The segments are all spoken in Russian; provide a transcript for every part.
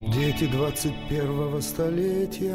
Дети 21-го столетия,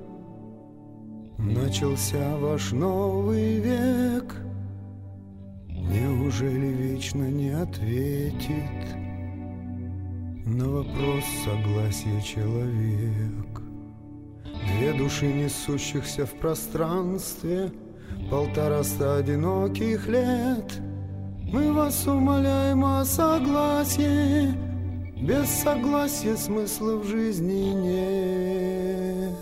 начался ваш новый век. Неужели вечно не ответит на вопрос согласия человек? Две души, несущихся в пространстве, 150 одиноких лет. Мы вас умоляем о согласии. Без согласия смысла в жизни нет.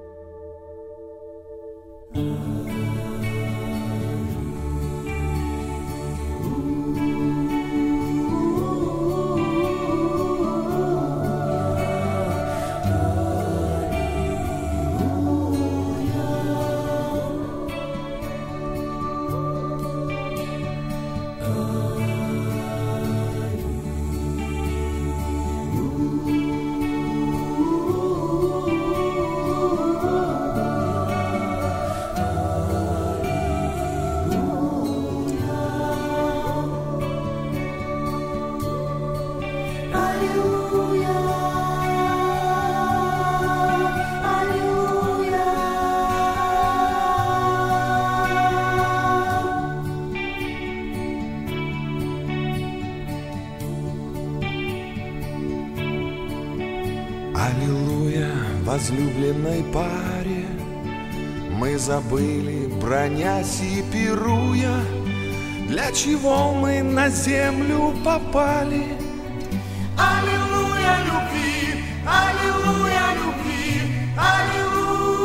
Аллилуйя, возлюбленной паре, мы забыли, бронясь и пируя, для чего мы на землю попали. Аллилуйя, любви, аллилуйя, любви, аллилуйя.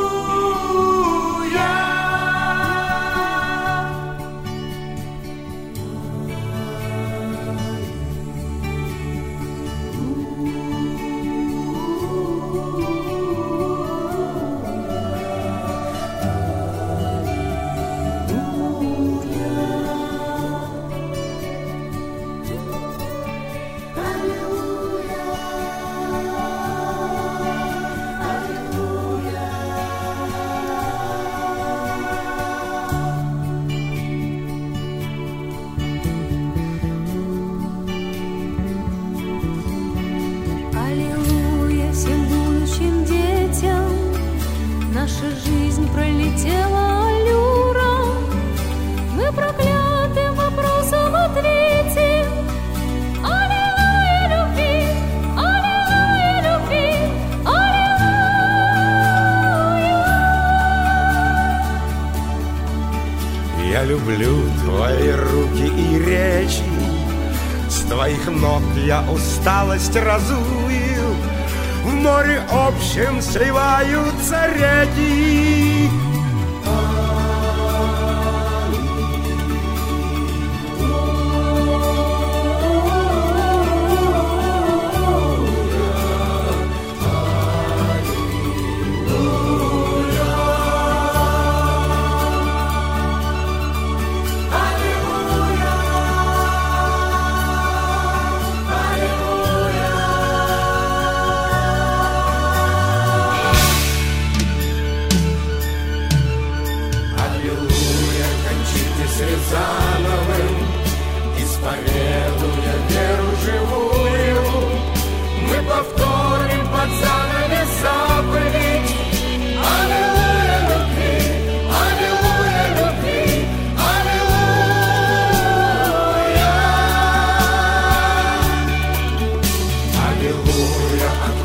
Наша жизнь пролетела аллюром, мы проклятым вопросом ответим. Аллилуйя любви, аллилуйя любви, аллилуйя. Я люблю твои руки и речи, с твоих ног я усталость разую. В море общем сливаются реки. Рязановым, исповедуя веру живую, мы повторим под занавес заповедь. Аллилуйя любви, аллилуйя любви, аллилуйя. Аллилуйя от